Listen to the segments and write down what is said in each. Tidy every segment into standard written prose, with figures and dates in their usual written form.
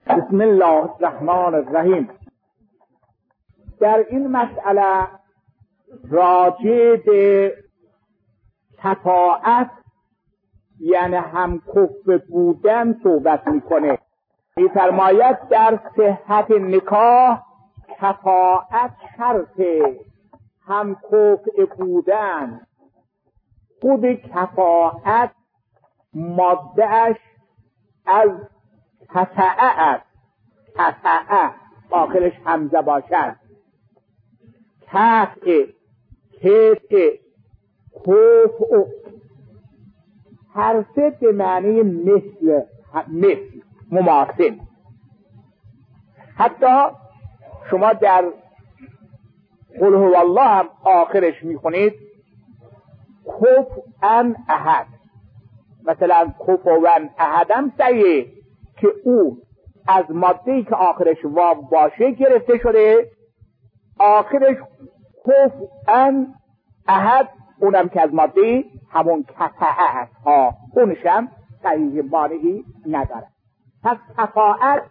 بسم الله الرحمن الرحیم. در این مسئله راجع به کفاءت یعنی همکف بودن صحبت میکنه. می‌فرماید در صحت نکاح کفاءت شرطه، همکف بودن. خود کفاءت ماده‌اش از کفاءت است. کفاءت آخرش همزه باشد. کفء، کفء، کفء، هر سه به معنی مثل، مماثل. حتی شما در قل هو الله هم آخرش میخونید کفءا احد. مثلا کفوا احد هم صحیحه که او از ماده‌ای که آخرش واو باشه گرفته شده، آخرش کفوا احد، اونم که از ماده همون کفاءت است ها، اونش هم صحیح مانعی نداره. پس کفاءت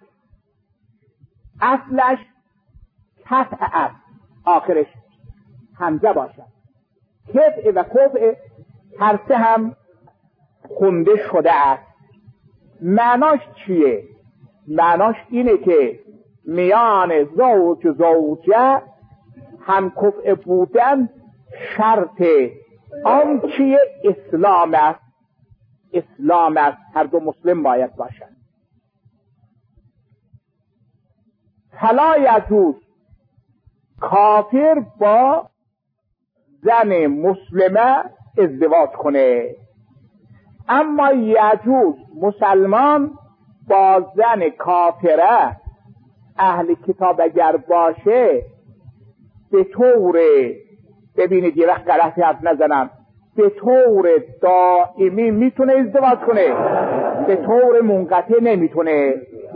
اصلش کفاءت، آخرش همزه باشد. کفء و کفء هر سه هم خونده شده است. معناش چیه؟ معناش اینه که میان زوج و زوجه هم کفء بودن شرط آن چیه؟ اسلام است. اسلام است، هر دو مسلم باید باشند. فلا یجوز کافر با زن مسلمه ازدواج کنه، اما یجوز مسلمان با زن کافره اهل کتاب اگر باشه به طور، ببینید یه وقت غلطی حرف نزنم، به طور دائمی میتونه ازدواج کنه، به طور منقطع نمیتونه.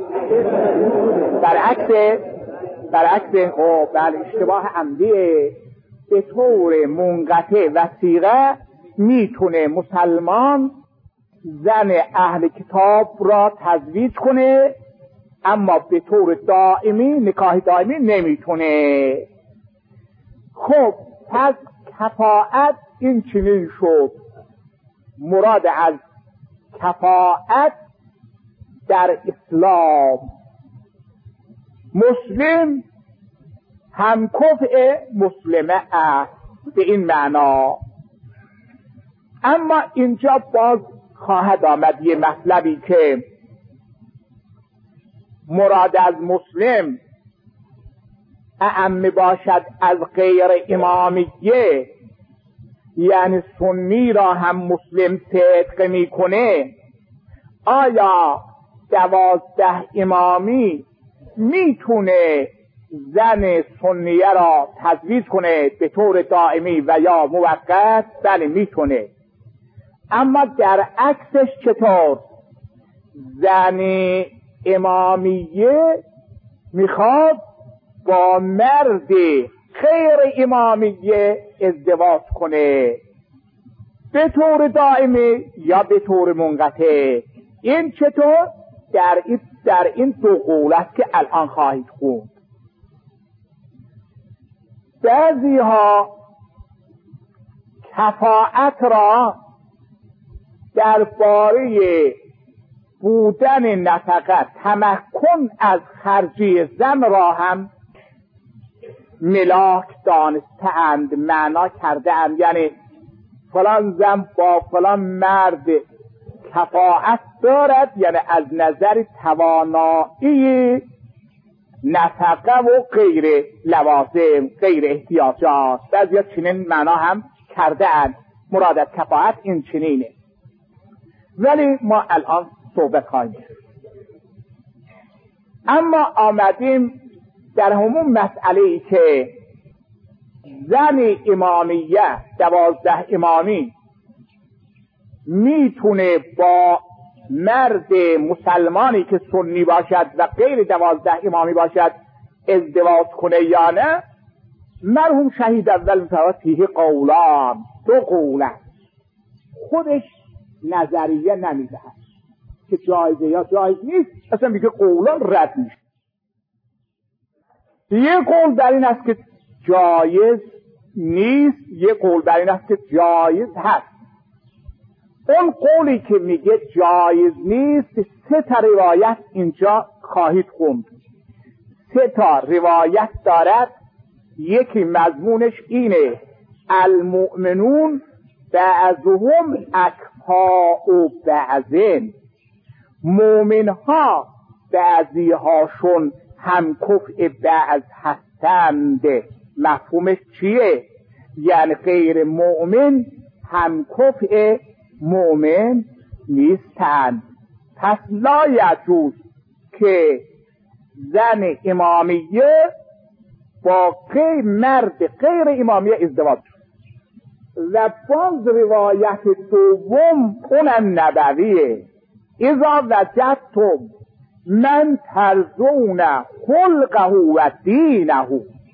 برعکس بله اشتباه عمدیه. به طور منقطع و صیغه میتونه مسلمان زن اهل کتاب را تزویج کنه، اما به طور دائمی، نکاح دائمی نمیتونه. خب پس کفاءت این چنین شد. مراد از کفاءت در اسلام، مسلم هم کفء مسلمه است به این معنا. اما اینجا باز خواهد آمد یه مطلبی که مراد از مسلم اعم باشد از غیر امامیه، یعنی سنی را هم مسلم صدق میکنه. آیا 12 امامی میتونه زن سنیه را تزویج کنه به طور دائمی و یا موقت؟ بله میتونه. اما در عکسش چطور؟ زن امامیه میخواد با مرد غیر امامیه ازدواج کنه به طور دائمی یا به طور منقطع. این چطور؟ در این دو قولت که الان خواهید خوند. بعضی ها کفاءت را درباره بودن نفقه، تمکن از خرجی زن را هم ملاک دانسته‌اند، معنا کرده‌اند. یعنی فلان زن با فلان مرد کفاءت دارد، یعنی از نظر توانایی نفقه و غیر لوازم، غیر احتیاجات. بعضی چنین معنا هم کرده‌اند. مراد از کفاءت این چنینه. ولی ما الان صحبت خواهیم کرد. اما آمدیم در همون مسئله ای که زن امامیه 12 امامی میتونه با مرد مسلمانی که سنی باشد و غیر 12 امامی باشد ازدواج کنه یا نه. مرحوم شهید اول می‌فرماید فیه قولان، دو قوله، خودش نظریه نمیدهد. که جایزه یا جایز نیست، اصلا میگه قولان رد میشه. یه قول در این است که جایز نیست، یه قول در این است که جایز هست. اون قولی که میگه جایز نیست 3 تا روایت اینجا خواهید خوند. 3 تا روایت دارد. یکی مضمونش اینه: المؤمنون بعضهم اکفاء بعضن، مؤمنها بعضی هاشون هم کفء بعض هستند. مفهومش چیه؟ یعنی غیر مؤمن هم کفء مؤمن نیستند. پس لا یجوز که زن امامیه با مرد غیر امامیه ازدواج شد. و باز روایت دوم اونم نبویه: اذا وجدتم من ترضون خلقه و دینه،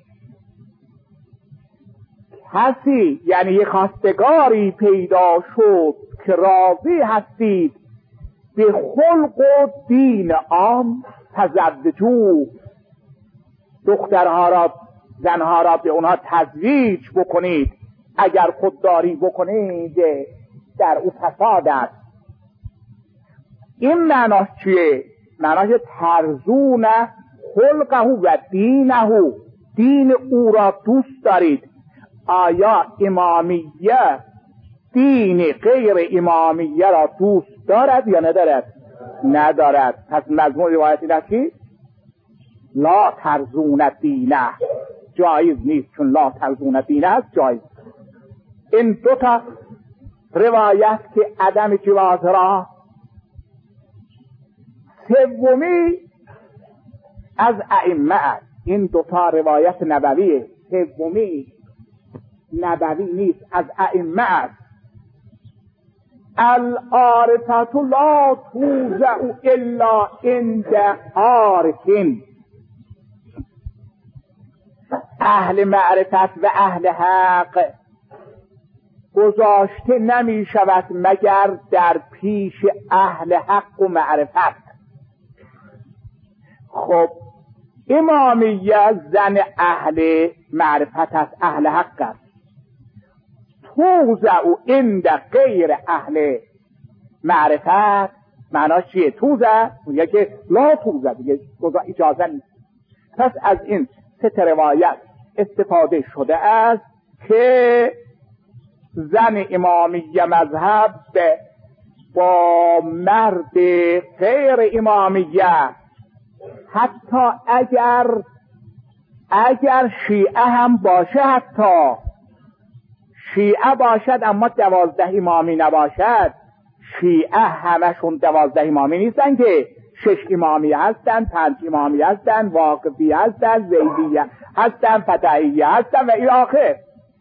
کسی یعنی یک خواستگاری پیدا شد که راضی هستید به خلق و دین آن، تزوجوا، دخترها را زنها را به اونها تزویج بکنید. اگر خودداری بکنید در او فساد است. این معناش چیه؟ معناش ترضون خلقه و دینه، دین او را دوست دارید. آیا امامیه دین غیر امامیه را دوست دارد یا ندارد؟ ندارد. پس مضمون روایت این است که لا ترضون دینه، جایز نیست. چون لا ترضون دینه است جایز. این 2 تا روایت که عدم جواز را، سومی از ائمه است. این 2 تا روایت نبویه، سومی نبوی نیست، از ائمه است. العارفة لا توزع الا عند عارف، اهل معرفت و اهل حق گذاشته نمی شود مگر در پیش اهل حق و معرفت. خب امامیه زن اهل معرفت است، اهل حق است. توزع عند غیر اهل معرفت معناش چیه؟ توزع میگه که لا توزع، دیگه اجازه نیست. پس از این 3 روایت استفاده شده است که زن امامیه مذهب با مرد غیر امامیه، حتی اگر شیعه هم باشه، حتی شیعه باشد اما 12 امامی نباشد، شیعه همشون 12 امامی نیستن که 6 امامی هستن، 5 امامی هستن، واقفی هستن، زیدیه هستن، فتحیه هستن و الی آخر.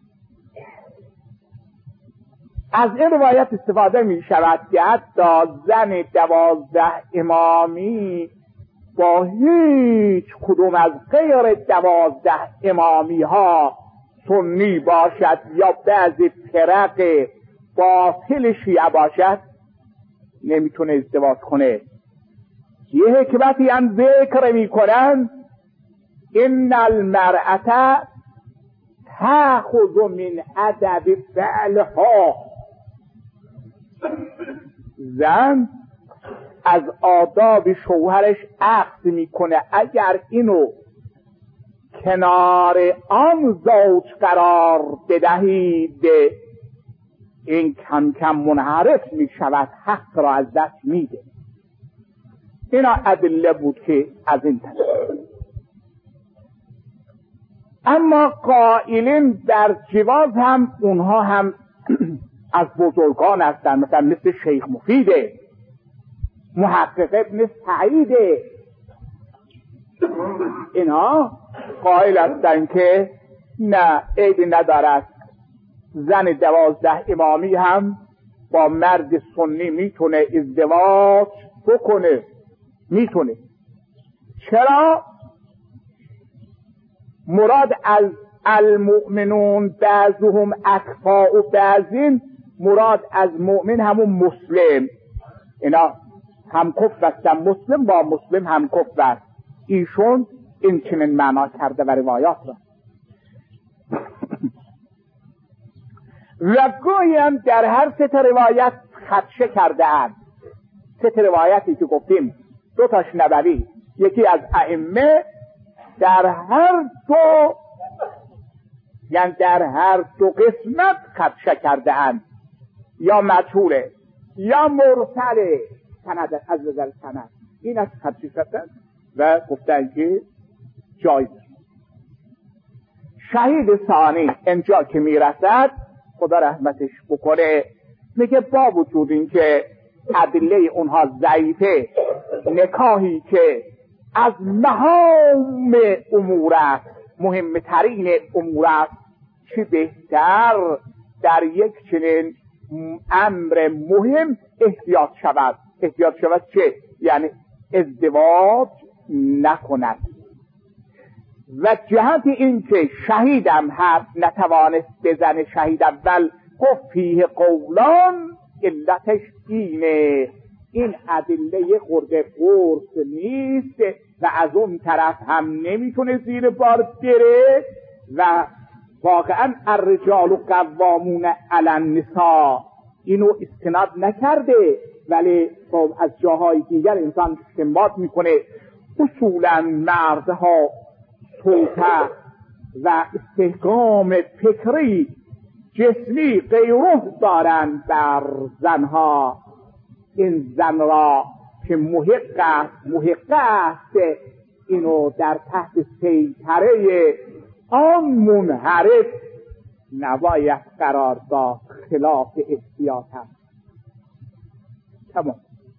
از این روایت استفاده می شود که حتی زن 12 امامی با هیچ کدوم از غیر 12 امامی ها، سنی باشد یا بعضی فرق باطل شیعه باشد، نمیتونه ازدواج کنه. یه حکمتی هم ذکر میکنن: ان المرأة تأخذ من ادب فعلها، زن از آداب شوهرش اخذ میکنه. اگر اینو کنار آن زوج قرار بدهید، این کم کم منحرف می شود، حق را از دست میده. اینا ادله بود که از این طرف. اما قائلین در جواز هم اونها هم از بزرگان هستن، مثلا مثل شیخ مفیده، محقق ابن سعیده. اینا قائل هستن که نه، عیبی ندارد، زن 12 امامی هم با مرد سنی میتونه ازدواج بکنه. میتونه. چرا؟ مراد از المؤمنون بعضهم اکفاء بعضین، مراد از مؤمن همون مسلم. اینا هم کفر هستن، مسلم با مسلم هم کفر است. ایشون این چنین معنا کرده و روایات را و گویم در هر سه روایت خدشه کرده اند. سه روایتی که گفتیم، دو تاش نبوی، یکی از ائمه، در هر دو یعنی در هر دو قسمت خدشه کرده اند، یا مجهوله یا مرسله سند از نظر سند. این از خدشه کردن و گفتن که جایز. شهید ثانی اینجا که میرسد خدا رحمتش بکنه میگه با وجود این که ادله اونها ضعیفه، نکاحی که از مهام امور است، مهمترین امور است، چی بهتر در یک چنین امر مهم احتیاط شود. احتیاط شود چه؟ یعنی ازدواج نکند. و جهت این که شهیدم هست نتوانست بزنه شهید اول، گفت فیه قولان، علتش اینه. این ادله خورده قرص نیست و از اون طرف هم نمیتونه زیر بار بره و واقعا الرجال قوامون علی النساء اینو استناد نکرده، ولی خب از جاهای دیگر انسان استنباط میکنه. اصولا مردها توطئه و استحکام فکری جسمی غیره دارند بر زنها. این زن را که محق است اینو در تحت سیطره آن منحرف نباید قرار داد، خلاف احتیاط است. تمام.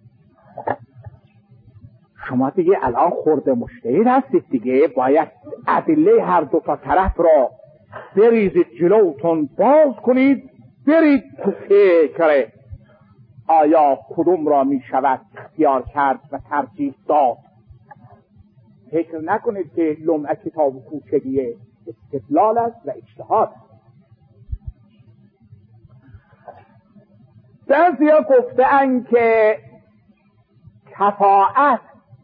شما دیگه الان خورده مجتهد هستید دیگه، باید ادله هر دو تا طرف را بریزید جلوتون، باز کنید، برید تو فکر آیا کدوم را می شود اختیار کرد و ترجیح داد. فکر نکنید که لمعه کتاب کوچگیه، استدلال است و اجتهاد. بعضیا گفته‌اند که کفاءت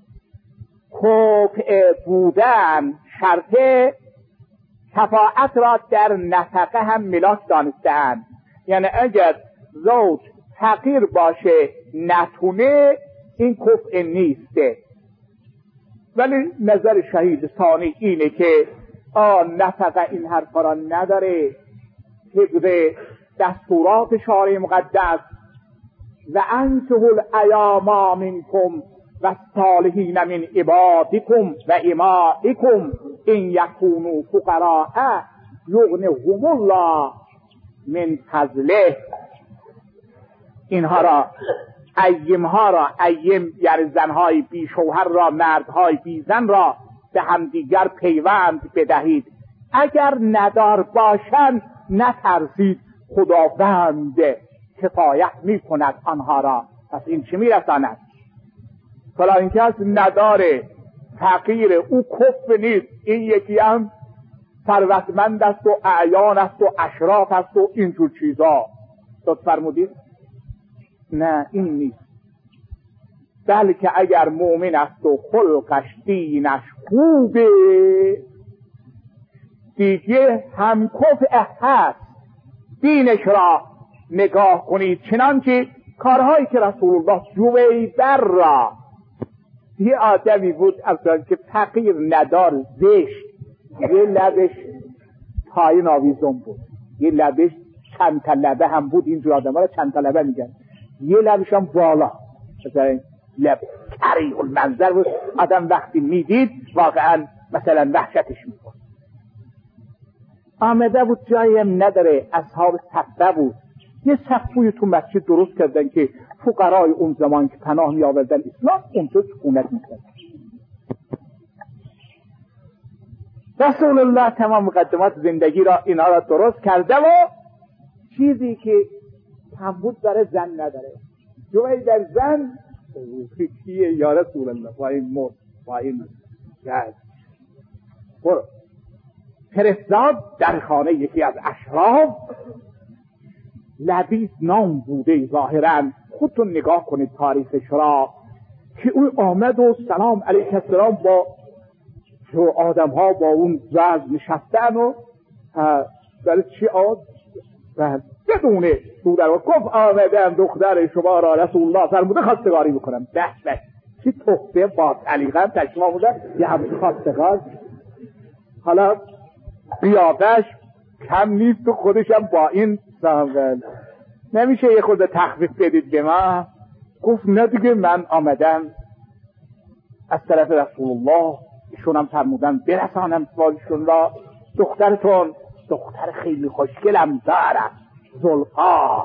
کفء بودن شرط کفاءت را در نفقه هم ملاک دانسته‌اند. یعنی اگر زوج فقیر باشه نتونه، این کفء نیسته. ولی نظر شهید ثانی اینه که نفقه این حرفا را نداره، طبق دستورات شارع مقدس و انکحوا الایام منکم و الصالحین من عبادکم و امائکم ان یکونوا فقراء یغنیهم الله من فضله. اینها را ایم یعنی زنهای بی شوهر را، مردهای بی زن را به همدیگر پیوند بدهید. اگر ندار باشند نترسید، خداوند کفایت می کند آنها را. پس این چه می رساند؟ فلا این کس نداره، فقیر، او کف نیست. این یکی هم ثروتمند است و اعیان است و اشراف است و اینجور چیزا. لطف فرمودید؟ نه، این نیست. بلکه اگر مؤمن است و خلقش دینش خوبه دیگه هم کفء هست. دینش را نگاه کنید، چنانکه کارهایی که رسول الله جویبر را، یه آدمی بود اصلا که فقیر ندار، زشت، یه لبش پایین آویزون بود، یه لبش چند تا لبه هم بود. اینجور آدم ها را چند تا لبه میگن. یه لبش هم بالا، مثلا لب کریه المنظر بود. آدم وقتی میدید واقعا مثلا وحشتش میکنه. آمده بود جایی هم نداره، اصحاب صفه بود. یه صفوی تو مسجد درست کردن که فقرای اون زمان که پناه می آوردن اسلام اونجا سکونت میکردن. رسول الله تمام مقدمات زندگی را اینا را درست کرده و چیزی که تنبود برای زن نداره. جوی در زن کیه یا رسول الله؟ با این مرد، با این جد برو فرستاد در خانه یکی از اشراف. لبیس نام بوده ظاهرا، خودتون نگاه کنید تاریخش را. که او آمد و سلام علیه السلام با آدم ها با اون وضع نشستن و برای چی آد و بدونه تو در گفت آمدم دختر شما را رسول الله فرموده خواستگاری بکنم. بس چی تحفه با علیقم تشما بوده یه همون خواستگار. حالا قیافش کم نیست و خودشم با این سامن نمیشه یه خورده تخفیف بدید به ما؟ گفت نه دیگه من آمدم از طرف رسول الله ایشونم فرمودن برسانم سوالشون را. دخترتون دختر خیلی خوشگلم دارم زلفا.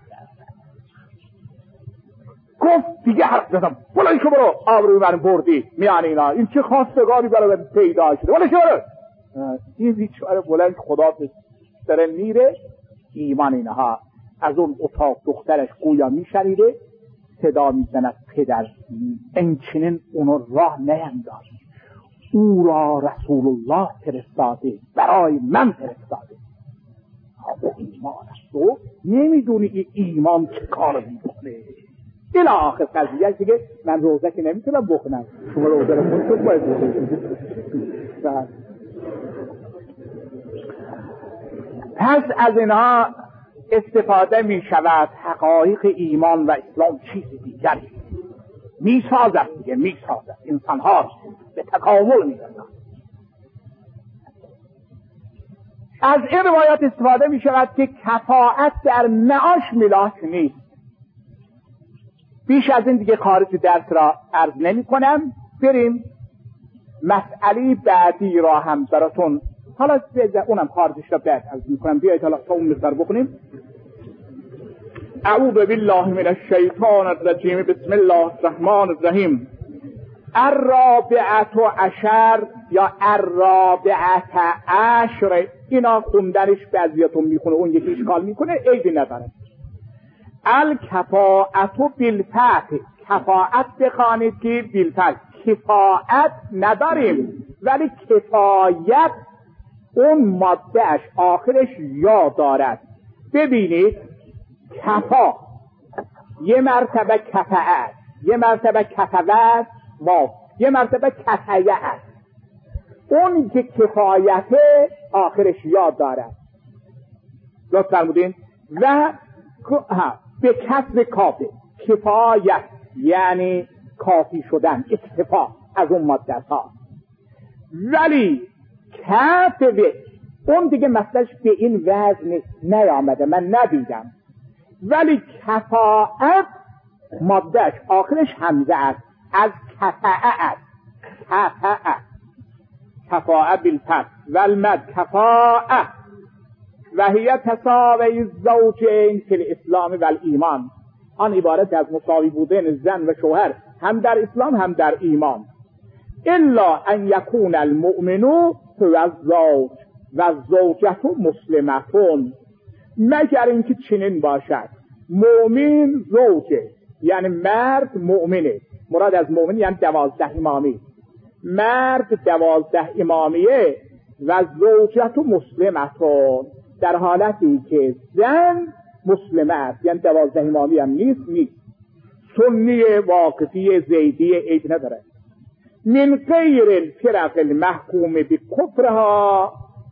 گفت دیگه حرف نزن بلند شو برو آبروی من بردی میان اینا این چه خواستگاری برای من پیدا شده بلند شو برو. این بیچاره بلند خدا داره میره ایمان اینها از اون اتاق دخترش گویا میشنیده صدا میزند پدر انچنین اونو راه نینداز او را رسول الله فرستاده برای من فرستاده. او ایمان است و نمیدونی این ایمان چه کار میکنه الی آخر قضیه دیگه. من روزه که نمیتونم بخونم شما روزه رو خودتون باید بخونید. پس از اینها استفاده می شود حقایق ایمان و اسلام چیز دیگری می سازد دیگه می سازد انسان ها به تکامل می رسند. از این روایت استفاده می شود که کفاءت در معاش ملاک نیست. بیش از این دیگه خارج درس را عرض نمی کنم. بریم مسئله بعدی را هم براتون حالا اونم خارجش را بعد عرض می کنم. بیایید حالا تا اون مقدار بخونیم. اعوذ بالله من الشیطان الرجیم بسم الله الرحمن الرحیم. الرابعه عشر یا الرابعه عشر اینا خوندنش بعضیاتون میخونه اون یکی اشکال میکنه عیبی نداره. الکفاءت بالفتح کفاءت بخوانید که بالفتح کفاءت نداریم ولی کفایت اون مادهش آخرش یا دارد. ببینید کفا یه مرتبه کفاءت یه مرتبه کفوت یه مرتبه کفایت. اون که کفایت آخرش یا دارد لطف فرمودین و به کسب کافه کفایت یعنی کافی شدن اکتفا از اون مادت ها. ولی کفه اون دیگه مثلش به این وزن نیامده من ندیدم ولی کفاءت مادهش آخرش همزه است از کفاءت کفاءت بالفتح والمد کفاءت و هی تساوی الزوجین فی الاسلام و الایمان. آن عبارت از مساوی بودن زن و شوهر هم در اسلام هم در ایمان. الا ان یکون المؤمن هو الزوج و الزوجه مسلمتون مگر اینکه چنین باشد مؤمن زوجه یعنی مرد مؤمنه. مراد از مؤمن یعنی 12 امامی مرد 12 امامیه و زوجه مسلمتون در حالتی که زن مسلمه است یعنی 12 امامی هم نیست سنی واقفی زیدی عیب نداره. من غیر الفرق المحکوم بکفرها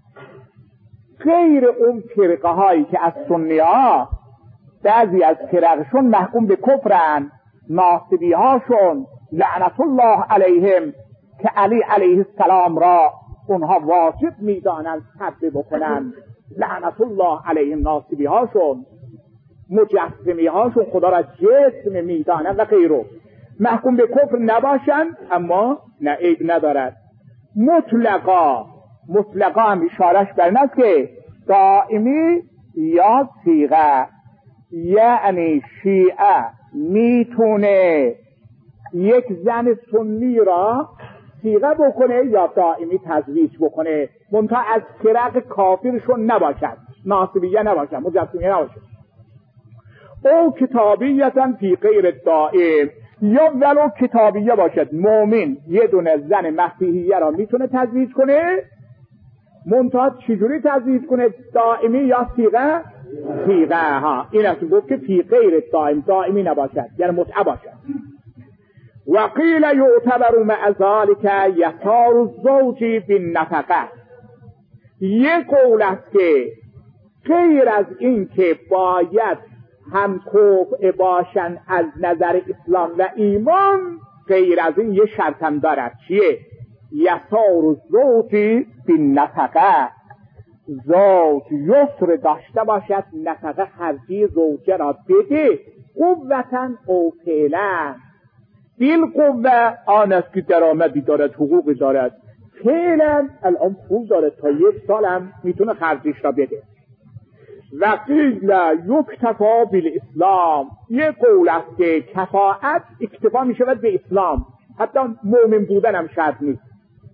غیر اون فرقه هایی که از سنی ها بعضی از فرقشون محکوم به کفرن ناصبی هاشون لعنت الله علیهم که علی علیه السلام را اونها واجب میدانند تبه بکنن لعنت الله علیهم ناصبی هاشون مجسمی هاشون خدا را جسم میدانند و غیره محکوم به کفر نباشند اما نه عیب ندارد. مطلقا هم اشارش بر این است که دائمی یا صیغه یعنی شیعه میتونه یک زن سنی را صیغه بکنه یا دائمی تزویج بکنه منتها از فرق کافرشون نباشد ناصبیه نباشد مجسمیه نباشد. او کتابیتن فی غیر دائم یا ولو کتابیه باشد مؤمن یه دونه زن مسیحیه را میتونه تزویج کنه منتها چجوری تزویج کنه دائمی یا صیغه ها این است گفت که فی غیر دائم دائمی نباشد یعنی متعه باشد. و قیل یعتبر مع ذلك یسار الزوج بالنفقه. یک قول است که غیر از این که باید هم کفء باشن از نظر اسلام و ایمان، غیر از این یه شرط هم دارد. چیه؟ یسار الزوج بالنفقه، زوج یسر داشته باشد نفقه خرجی زوجه را بده، قوة او فعلا. بالقوه آن است که درآمدی دارد، حقوقی دارد، فعلا الان پول دارد، تا 1 سال هم میتونه خرجیش را بده. و قیل یکتفا بالاسلام، یک قول است که کفاعت اکتفا میشود به اسلام، حتی مؤمن بودن هم شرط نیست.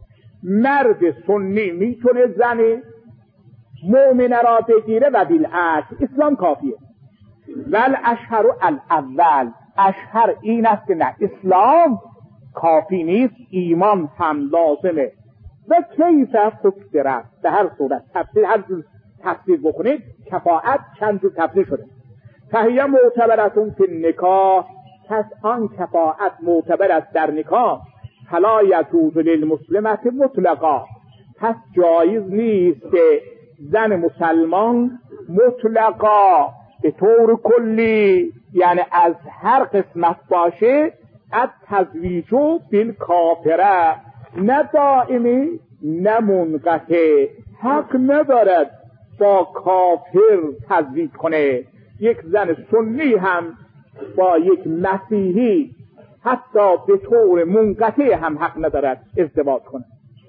مرد سنی میتونه زن مؤمنه را بگیره و بالعکس، اسلام کافیه. ول اشهر الاول، اشهر این است که نه، اسلام کافی نیست، ایمان هم لازمه. و کیف فکرت، به هر صورت تفسیر، هر جور تفسیر بکنید کفاعت چند جور تفسیر شده. فهیه معتبرتون فی النکاح، پس آن کفاعت معتبر است در نکاح. فلا یجوز للمسلمة مطلقا، پس جایز نیست که زن مسلمان مطلقا به طور کلی، یعنی از هر قسمت باشه، از تزویجو بالکافره، نه دائمی نه منقطع، حق ندارد با کافر تزویج کنه. یک زن سنی هم با یک مسیحی حتی به طور منقطع هم حق ندارد ازدواج کنه.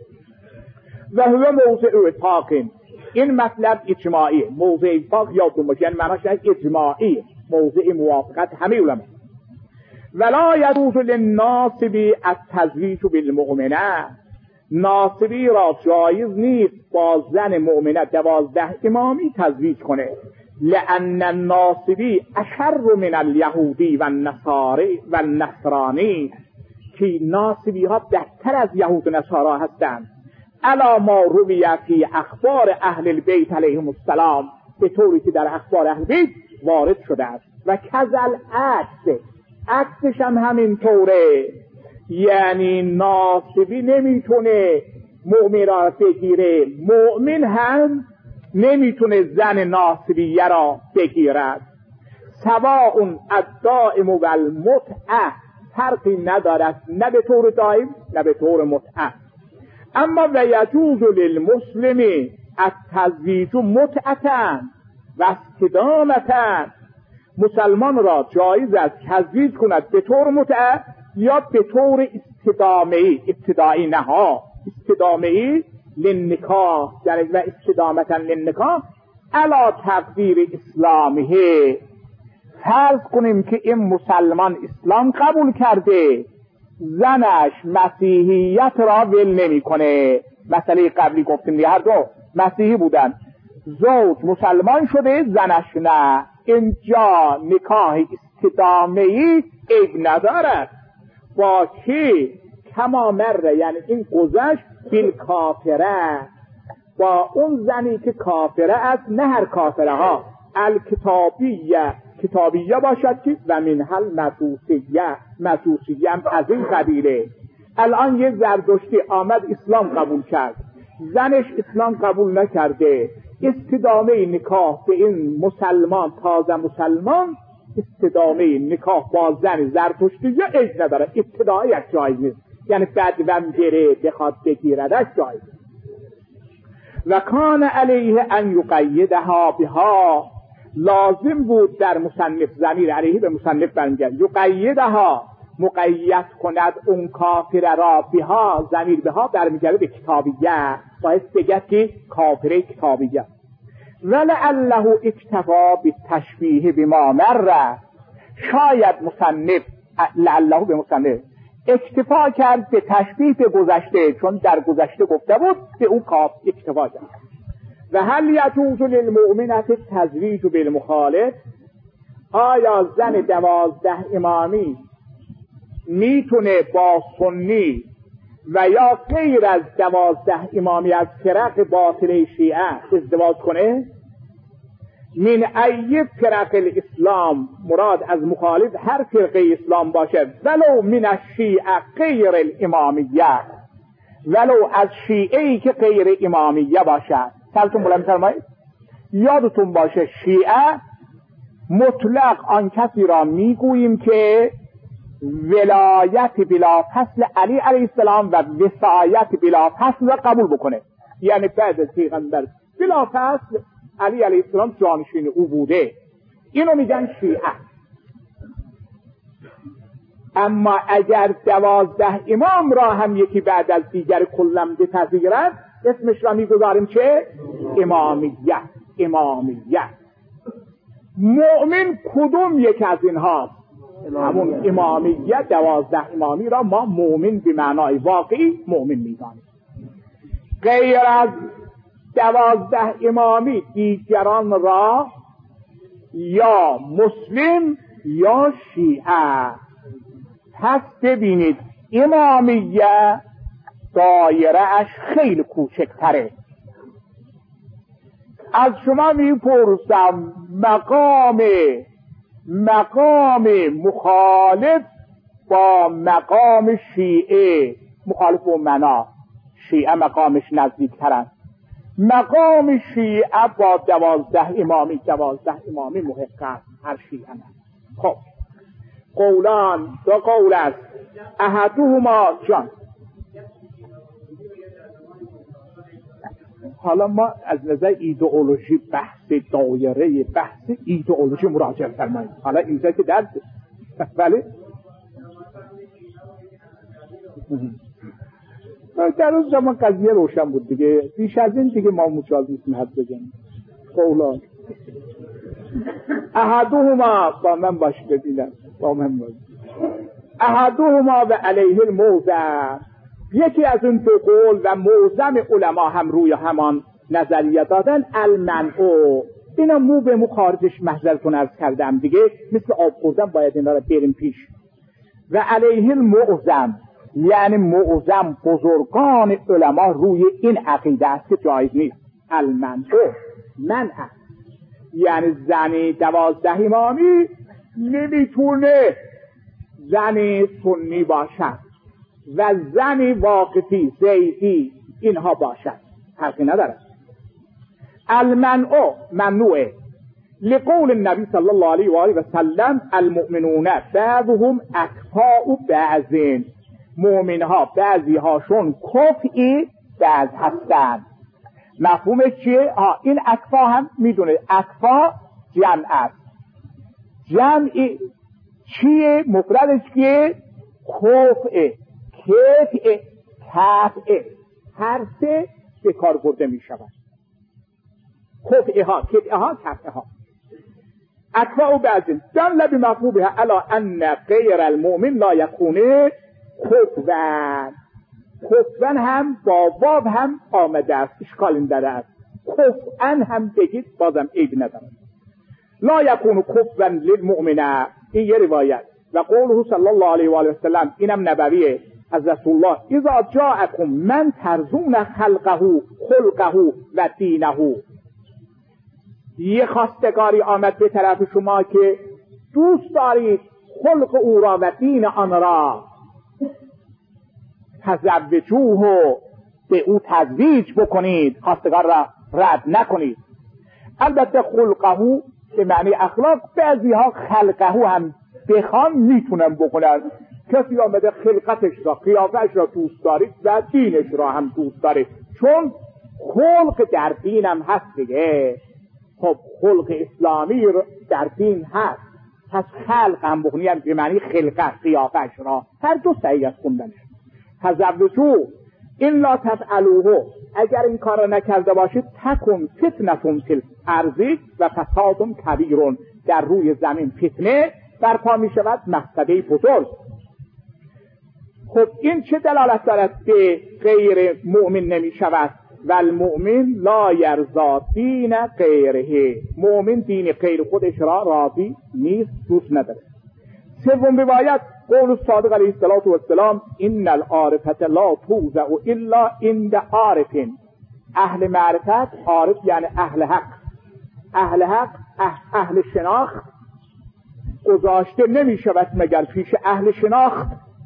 و هو موضع اتفاق، این مطلب اجماعی، موضع اتفاق یا دومش، یعنی معناش اجماعی، موضع موافقت همه علما. ولا یجوز للناصب التزویج بالمؤمنه، ناصبی را جایز نیست با زن مؤمنه 12 امامی تزویج کنه. لأن الناصبی اشر من الیهودی و النصاری و النصرانی، که ناصبی ها بهتر از یهود و نصارا هستند. الا ما روی فی اخبار اهل البیت علیهم السلام، به طوری که در اخبار اهل بیت وارد شده است. و کذل عکسش هم همین طوره، یعنی ناصبی نمیتونه مؤمن را بگیره، مؤمن هم نمیتونه زن ناصبیه را بگیرد. سواء الدائم و المتعه، فرقی ندارد، نه به طور دائم نه به طور متعه. اما و یجوز للمسلم التزویج متعة و استدامة، مسلمان را جایز است تزویج کند به طور متعه یا به طور استدامه‌ای، ابتدایی نها، استدامه‌ای للنکاح، و استدامتا للنکاح علی تقدیر اسلامه. فرض کنیم که این مسلمان اسلام قبول کرده، زنش مسیحیت را ول نمی کنه. مسئله قبلی گفتیم هر دو مسیحی بودن، زوج مسلمان شده زنش نه، اینجا نکاح استدامه‌ای عیب ندارد. با که کما مره، یعنی این گذشت بیل کافره، با اون زنی که کافره است، نه هر کافره ها، کتابیه باشد که و منحل مجوسیه هم از این قبیله. الان یه زردشتی آمد اسلام قبول کرد، زنش اسلام قبول نکرده، استدامه نکاح به این مسلمان، تازه مسلمان، استدامه نکاح با زن زردشتی یا اجازه نداره، ابتدایی از جایز نیست، یعنی بعد وم گره بخواد بگیردش جایز. و کان علیه ان یقیدها بها، لازم بود در مصنف، ضمیر علیه به مصنف برمیگرد، یقیدها، مقید کند اون کافر را، بها، ضمیر بها برمیگرده به کتابیه، باید بگد که کافر کتابیه. ولعله اکتفا بالتشبیه بما مر، شاید مصنف، لعله به مصنف اکتفا کرد به تشبیه به گذشته، چون در گذشته گفته بود به اون کاف اکتفا کرد. و هل یجوز للمؤمنة التزویج بالمخالف، آیا زن 12 امامی میتونه با سنی و یا غیر از 12 امامی از فرق باطل شیعه ازدواج کنه؟ من ای فرق الاسلام، مراد از مخالف هر فرقه اسلام باشه، ولو من الشیعه غیر الامامیه، ولو از شیعه ای که غیر امامیه باشد. سرتون بلند فرمایید. یادتون باشه شیعه مطلق آن کسی را میگوییم که ولایت بلا فصل علی علیه السلام و وصایت بلا فصل را قبول بکنه، یعنی بعد از پیغمبر بلا فصل علی علیه السلام جانشین او بوده، اینو میگن شیعه. اما اگر 12 امام را هم یکی بعد از دیگر کلم بپذیرد، اسمش را میگذاریم چه؟ امامیه. امامیه. مؤمن کدوم یک از اینها؟ همون امامیه. 12 امامی را ما مؤمن به معنای واقعی مؤمن میدانیم. غیر از 12 امامی دیگران را یا مسلم یا شیعه. پس ببینید امامیه دایره اش خیلی کوچکتره. از شما میپرسم مقام مخالف با مقام شیعه، مخالف و منا، شیعه مقامش نزدیکتر است. مقام شیعه با 12 امامی محق است، هر شیعه نه. خب قولان، 2 قول است. احدهما جان. حالا ما از نظر ایدئولوژی بحث دایره بحث ایدئولوژی مراجعه فرمایید. حالا اینجا که درد بله در روز زمان قضیه روشن بود دیگه، بیش از این دیگه ما مجال نیستیم حد بزنیم. قولان احدهما، با من باش ببینم، با من باش. احدهما و علیه الموزم، یکی از اون 2 قول و موزم علما هم روی همان نظریه دادن. المنع، اینا مو به مو خارجش محضرتون عرض کردم دیگه، مثل آب خوردن باید اینا رو بریم پیش. و علیه المعظم، یعنی معظم بزرگان علما روی این عقیده است که جایز نیست. المنع منع، یعنی زنی 12 امامی نمیتونه زنی سنی باشد و زنی واقفی زیدی اینها باشد، فرقی نداره. المنع ممنوعه، لقول النبی صلی الله علیه و آله و سلم المؤمنون بعضهم اکفاء بعض، مؤمنها بعضی هاشون کفئی بعض هستند. مفهومش چیه؟ این اکفا هم میدونه، اکفا جمع است. جمع چیه؟ مفردش کیه؟ کفء، کفء، کفء، هر 3 به کار برده می شود. کفءها، کفءها، کفءها. اکفا بعض دل بمفهومها علی ان غیر المؤمن لا یکونه کفوا. کفوا هم با واو هم آمده است، اشکال این داره است. کفوا هم بگید بازم عیب نداره. لا یکون کفوا للمؤمن، این یه روایت. و قوله صلی الله علیه و آله و سلم، اینم نبویه از رسول الله، اذا جاءکم من ترضون خلقه و دینه. یه خواستگاری آمد به طرف شما که دوست دارید خلق او را و دین آن را، تزوجوه، به او تزویج بکنید، خواستگار را رد نکنید. البته خلقه به معنی اخلاق، بعضی ها خلقه هم بخوان میتونن بکنن. کسی آمده خلقتش را، قیافش را دوست دارید و دینش را هم دوست دارید، چون خلق در دین هم هست دیگه. خب خلق اسلامی در دین هست، پس خلق هم بکنید به معنی خلقت، قیافش را، هر دو صحیح است خوندنش. تزوجو این لا تفعلوه، اگر این کار را نکرده باشید، تکن فتنتون فی الارض و فساد کبیر، در روی زمین فتنه برپا می شود، مفسده بزرگ. خب این چه دلالت دارد که غیر مؤمن نمی شود؟ و المؤمن لا یرضا دین غیره، مؤمن دین غیر خودش را راضی نیست، دوست نداره. سوم روایت قول الصادق علیه السلام، ان العارفة لا توزع الا عند عارف. اهل معرفت، عارف یعنی اهل حق، اهل حق اهل شناخت گذاشته نمی شود مگر پیش اهل شناخت.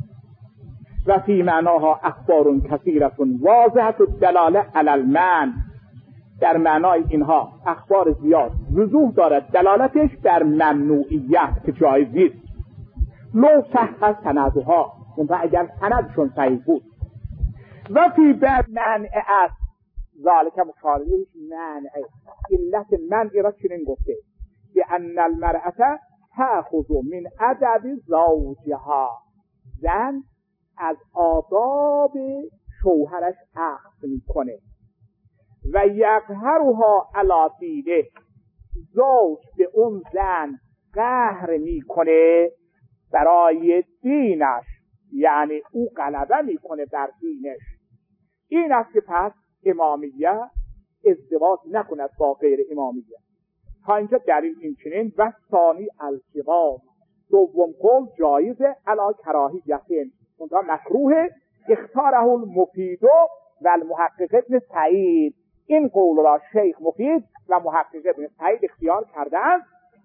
و فی معناها اخبار کثیرة واضحة الدلاله علی المنع، در معنای اینها اخبار زیاد وضوح دارد دلالتش در ممنوعیت که جایز نیست. لو صح سندها، اونها اگر سندشون صحیح بود. و فی بعد منع است ذالک مخالفش منع، علت منع را چنین گفته به ان المرأة تأخذ من ادب زوجها، زن از آداب شوهرش اخذ میکنه. و یقهرها علی دینه، زوج به اون زن قهر میکنه برای دینش، یعنی او غلبه میکنه بر دینش. این است که پس امامیه ازدواج نکند با غیر امامیه. تا اینجا دلیل این چنین. و ثانی التقاط، دوم قول جایزه علی کراهیت، اونجا مکروه. اختاره المفید و المحقق ابن سعید، این قول را شیخ مفید و محقق ابن سعید اختیار کردند.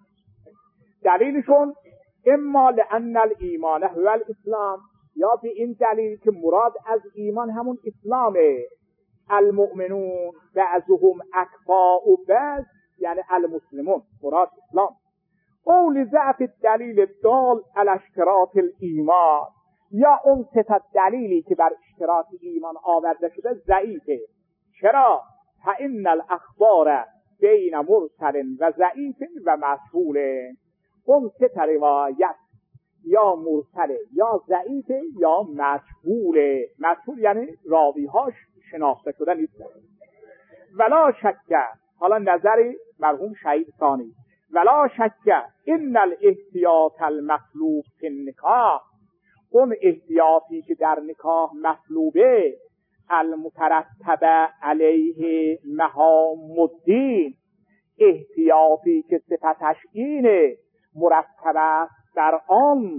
دلیلشون اما لان الایمان هو الاسلام، یا به این دلیل که مراد از ایمان همون اسلامه. المؤمنون بعضهم اکفاء بعض، یعنی المسلمون مراد اسلام. او لضعف الدلیل الدال علی اشتراط الایمان، یا اون سه تا دلیلی که بر اشتراط ایمان آورده شده ضعیفه. چرا؟ فإن الاخبار بین مرسل و ضعیف و مسئول، اون سه تا روایت یا مرسله یا ضعیفه یا مجهوله. مجهول یعنی راویهاش شناخته شده نیست. ولا شک، حالا نظر مرحوم شهید ثانی، ولا شک ان الاحتیاط المطلوب فی النکاح، اون احتیاطی که در نکاح مطلوبه، المترتب علیه مهام الدین، احتیاطی که صفتش اینه مرتب است در آن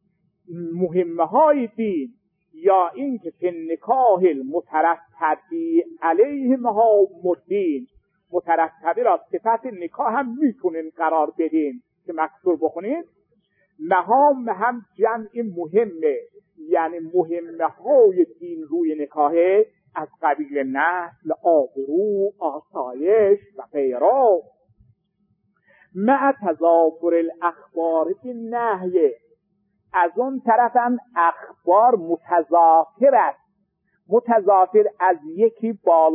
مهمه های دین، یا این که فی نکاح المترتب علیه مهام الدین، مترتبه را صفت نکاح هم میتونین قرار بدین که مکسور بخونید. مهام هم جمع مهمه، یعنی مهمه های دین روی نکاح از قبیل نسل، آبرو، آسایش و غیره. مع تضافر الاخبار بالنهی، از اون طرف هم اخبار متضافر است. متضافر از یکی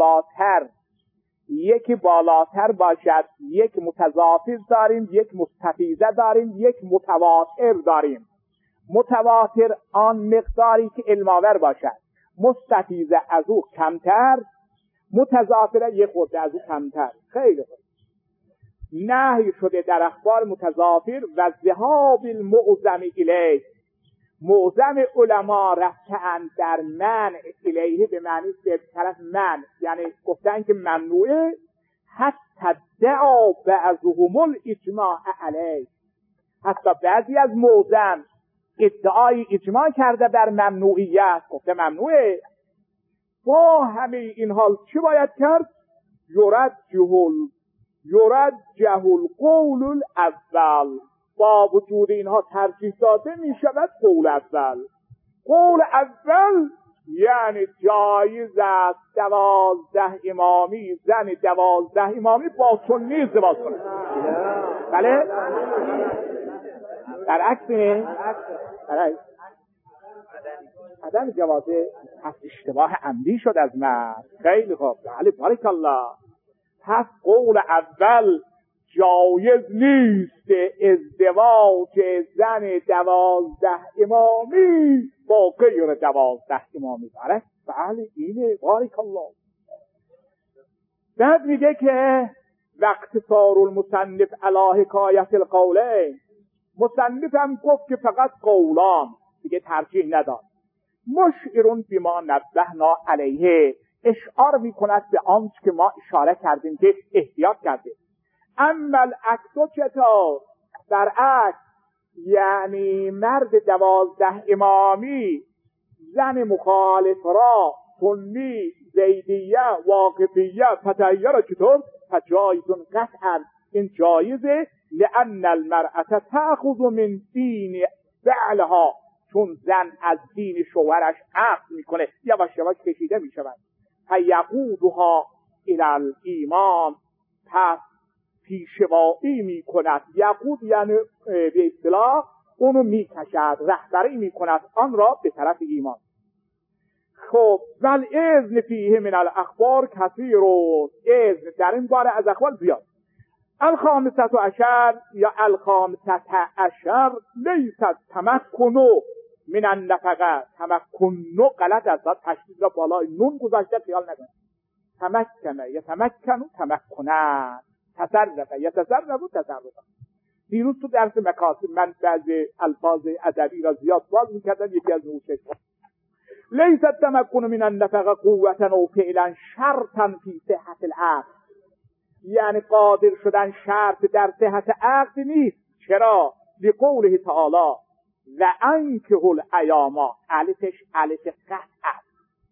بالاتر باشد. یک متضافر داریم، یک مستفیضه داریم، یک متواتر داریم. متواتر آن مقداری که علم‌آور باشد، مستفیضه از او کمتر، متضافر یک خورده از او کمتر. خیلی خوب. نهی شده در اخبار متضافر و ذهاب المعظم الیه، معظم علما رفتن در منع الیه به معنی به طرف منع، یعنی گفتن که ممنوعه. حتی دعا بعضهم الاجماع علیه، حتی بعضی از معظم ادعای اجماع کرده بر ممنوعیت، گفته ممنوعه. با همه این حال چی باید کرد؟ یرجح القول الاول، با وجود اینها ترجیح داده می شود قول اول. قول اول یعنی جایز است 12 امامی، زن 12 امامی با سنی ازدواج کنه. بله؟ برعکس نه؟ عدم جوازه پس اشتباه عمدی شد از من. خیلی خوب، بله بارک الله. پس قول اول جایز نیست ازدواج زن 12 امامی با غیر 12 امامی. بله اینه، بارک الله. بعد میگه که وقت صار المصنف علی حکایت القولین، مصنف هم گفت که فقط قولان، دیگه ترجیح نداد. مشعرون بما نبهنا علیه، اشعار میکند به آنچه که ما اشاره کردیم که احتیاط کرده. اما العکس چطور؟ برعکس، یعنی مرد 12 امامی زن مخالف را، سنی، زیدیه، واقفیه، فتحیه را چطور؟ فجایزون قطعا این جایزه. لأن المرأة تأخذ من دین بعلها، چون زن از دین شوهرش اخذ میکنه، یواش یواش کشیده میشود. فیقودها الی الایمان، پس پیشوایی میکند. یقود یعنی به اصطلاح اونو میکشد، رهبری میکند آن را به طرف ایمان. خب والاذن فیه من الاخبار کثیر، اذن در این باره از اخبار زیاد. الخامسة عشر یا الخامسة عشر لیست تمکنو من النفقه. تمکنو غلط است، تشدید را بالای نون گذاشته، خیال نکنید. تمکنه یتمکنو تمکنن، تصرف یتصرف تصرف. دیروز تو درس مکاسب من بعضی الفاظ ادبی را زیاد باز میکردم، یکی از نوشش لیست تمکن من النفقه قوتا و فعلا شرطا فی صحت العقد، یعنی قادر شدن شرط در صحت عقد نیست. چرا؟ لقوله تعالی و انکحوا الایاما، الفش الف قطع است،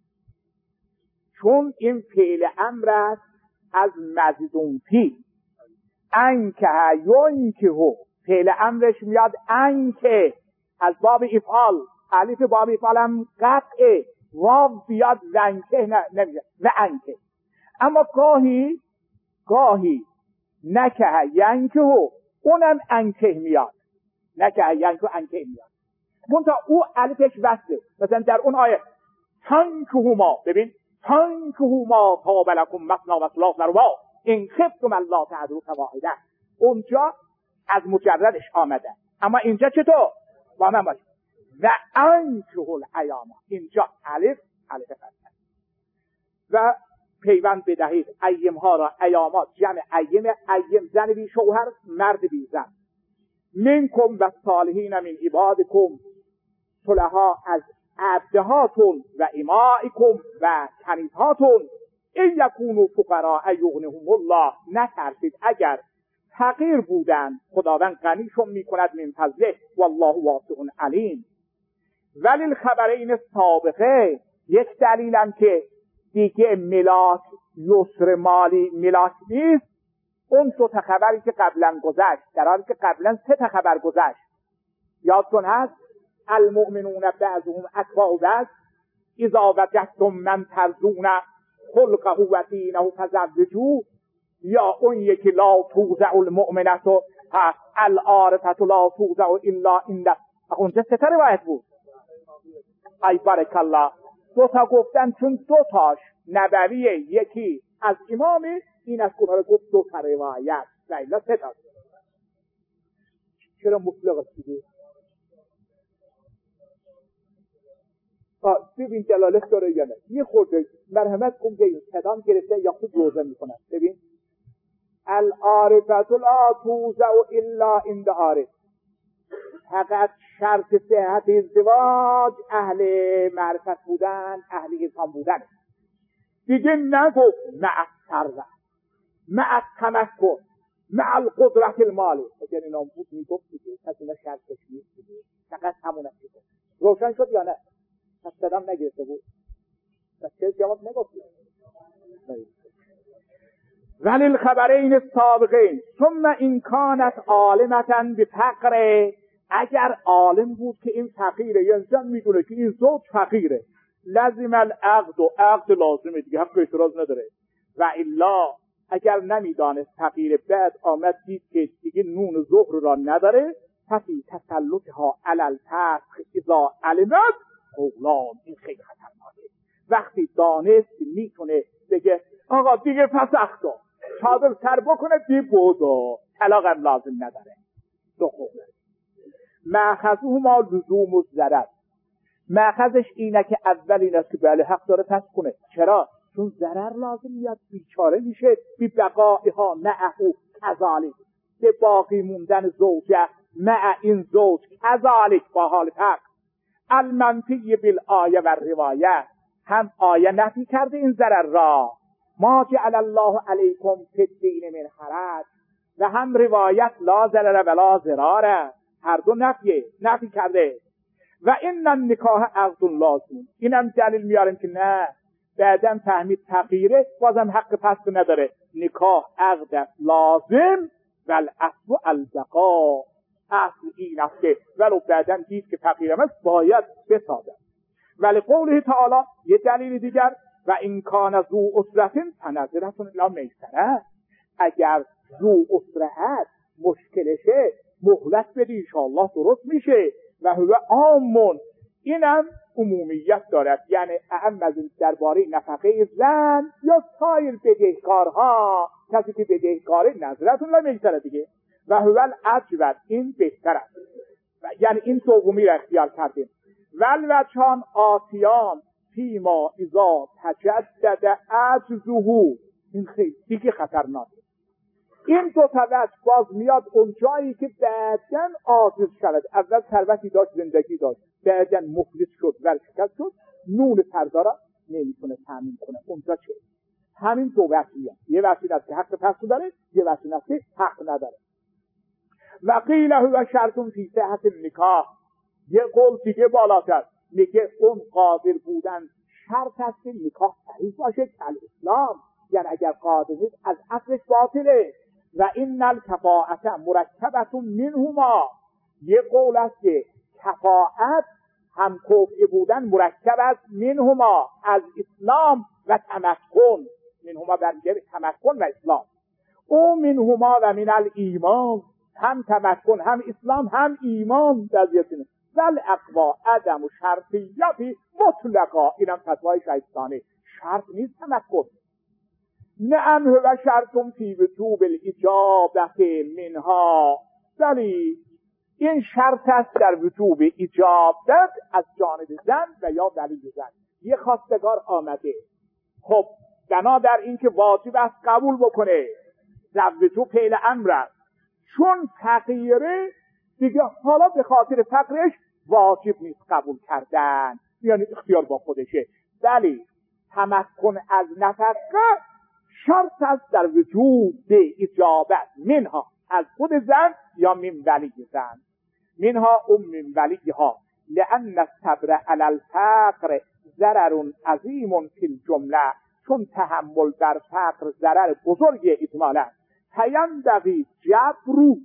چون این فعل امر است از مزیدون فی. انکه ینکحو فعل امرش میاد انکه، از باب افعال، الف باب افعال هم قطعه، واو بیاد ونکه نمیشه و انکه. اما گاهی نکه ینکحو اونم انکه میاد، نکه ینکحو انکه میاد، منتها او الفش وصله. مثلا در اون آیه تنکحوا، ببین تنکحوا طاب لکم مثنی و ثلاث و رباع ان خفتم الا تعدلوا فواحده، اونجا از مجردش آمده. اما اینجا چطور؟ با من باشه و انکحوا الایاما، اینجا الف فتحه و پیوند بدهید ایمها را. ایامات جمع ایم زن بی شوهر، مرد بی زن. منکم و صالحین من عبادکم، صلحا از عبدهاتون و امائکم و کنیزهاتون. این یکونوا فقراء یغنیهم الله، نترسید اگر فقیر بودن خداوند غنیشون میکند من فضله والله واسع علیم. ولی الخبرین السابقه، یک دلیلم که دیگه ملاک یسر مالی ملاک نیست، اون دو تا خبری که قبلا گذشت، در حالی که قبلا 3 تا خبر گذشت. یادتون هست المؤمنون بعضهم اتباع بعض، اذا وجدتم من ترضون خلقه و دینه فزوجوه، یا اون یکی لا توزع المؤمنه العارفه لا توزع الا عند، اونجا 3 تا روایت بود. ای بارک الله، 2 تا گفتن چون 2 تاش نبویه، یکی از امامه، این از کنار گفت 2 تا روایت و الا 3 تا. چرا مطلق است دیگه؟ ببین دلالت داره یا نه؟ یه خورده مرحمت کن که این صدام گرفته یا خوب روزه میکنن. ببین العارفه لا توزع الا عند عارف، فقط شرط صحت ازدواج اهل معرفت بودن، اهل ایمان بودن. دیگه نگفت مع الثروه، مع التمکن، مع القدرت المالی. اگر این هم بود میگفت دیگه پس اینا شرطش نیست دیگه، فقط همون است. روشن شد یا نه؟ پس صدام نگرفته بود، پس چه جواب نگفت. ولی الخبرین السابقین ثم ان کانت عالمتا بفقر، اگر عالم بود که این فقیره، یا انسان میدونه که این زوج فقیره، لازم العقد، و عقد لازمه دیگه، حق اعتراض نداره. و الا اگر نمیدانست فقیره، بعد آمد دید که دیگه نون ظهر را نداره، ففی تسلطها علی الفسخ اذا علمت قولان، این خیلی خطرناکه. وقتی دانست میتونه بگه آقا دیگه فسخ کن، چادر سر بکنه بی بودو، طلاق هم لازم نداره. دو قوله مأخذه ما لزوم الضرر، مأخذش اینه که اول این است که بله حق داره پس کنه. چرا؟ چون ضرر لازم میاد، بیچاره میشه. بی بقائها معه کذالک، به باقی موندن زوجه مع این زوج کذالک، با حال فقر. المنفی بالآیه و روایه، هم آیه نفی کرده این ضرر را، ما جعل الله علیکم فی الدین من حرج، و هم روایت لا ضرر ولا ضرار، هر دو نفی کرده. و این النکاح عقد لازم، اینم دلیل میاریم که نه، بعدم فهمید فقیره بازم حق پس نداره. نکاح عقد لازم والاصل البقاء. اصل این است که ولو بعداً دید که فقیرم است باید بسازد. ولی قوله تعالی یه دلیل دیگر و این کان ذو عسرة فنظرة الی میسرة، اگر ذو عسرت مشکلشه مهلت بدی انشاءالله درست میشه. و هو عام، اینم عمومیت دارد، یعنی اهم از این درباره نفقه زن یا سایر بدهکارها، کسی که بدهکاره نظرتون نمیگذره دیگه. و هو الاجود، این بهتر است، یعنی این دومی را اختیار کردیم. والوجهان آتیان فیما اذا تجدد عجزه، این خیلی دیگه خطرناکه. این دو تا وجه باز میاد اون جایی که بعداً عاجز شود. اول ثروتی داشت، زندگی داشت، بعداً مفلس شد، ورشکست شد، نون فردا را نمیتونه تامین کنه. اونجا چه؟ همین دو وجهیه، یه وجه است که حق پس داره، یه وجه است که حق نداره. و قیل هو شرط فی صحت النکاح، یه قول دیگه بالاتر میگه اون قادر بودن شرط است که نکاح صحیح باشه، کل اسلام، یعنی اگر قادر نیست از اصلش باطله. و این الکفاءت مرکبت منهما، یه قول است که کفاءت هم کفء بودن مرکب است منهما، از اسلام و تمکن، منهما برمیگرده تمکن و اسلام. او منهما و من الایمان، هم تمکن هم اسلام هم ایمان در ذاتش. ول اقوا عدم و شرطیتی مطلقا، اینم فتوای شایستانه، شرط نیست تمکن. نعم هو شرطم فی وجوب الاجابت منها، ولی این شرط است در وجوب اجابت از جانب زن و یا ولی زن. یه خواستگار آمده، خب بنا در این که واجب است قبول بکنه، زوجو فعل امر است، چون فقیره دیگه حالا به خاطر فقرش واجب نیست قبول کردن، یعنی اختیار با خودشه. ولی تمکن از نفقه شرط است در وجود اجابت منها، از خود زن یا من ولی زن. منها من ولیها، لأن الصبر علی الفقر ضرر عظیم فی الجمله، چون تحمل در فقر ضرر بزرگی اجمالا. فینبغی جبره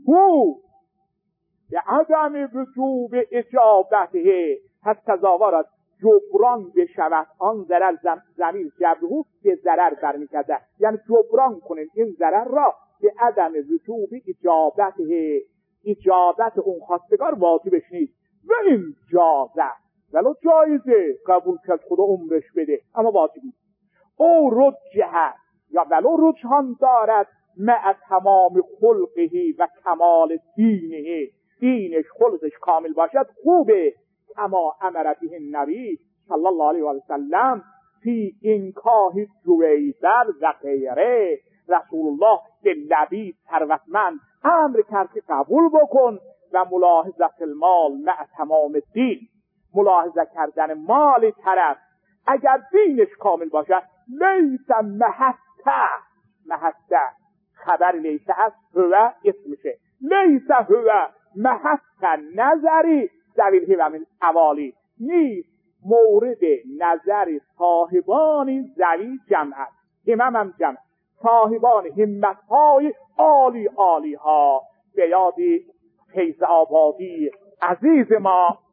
به عدم وجوب اجابته، پس تظاهرات جبران بشود آن ضرر، زمین جبره به ضرر برمیگرده، یعنی جبران کنین این ضرر را به عدم وجوب اجابته، اجابت اون خواستگار واجبش نیست. و این جازه، ولو جایزه قبول کرد خدا عمرش بده اما واجب نیست. او رجحه، یا ولو رجحان دارد مع تمام خلقه و کمال دینه، دینش خلقش کامل باشد خوبه. کما امر به النبی صلی الله علیه و سلم فی انکاح جویبر و غیره، رسول الله به نبی ثروتمند امر کرد که قبول بکن و ملاحظه المال مع تمام دین، ملاحظه کردن مال طرف اگر دینش کامل باشد. لیس محته خبر لیسه است، هو اسمشه، لیس هو محته نظری ذویل و من اوالی، نیست مورد نظر صاحبان ذوی جمع است، همم جمع، صاحبان همتهای عالی ها. به یادی فیض آبادی عزیز ما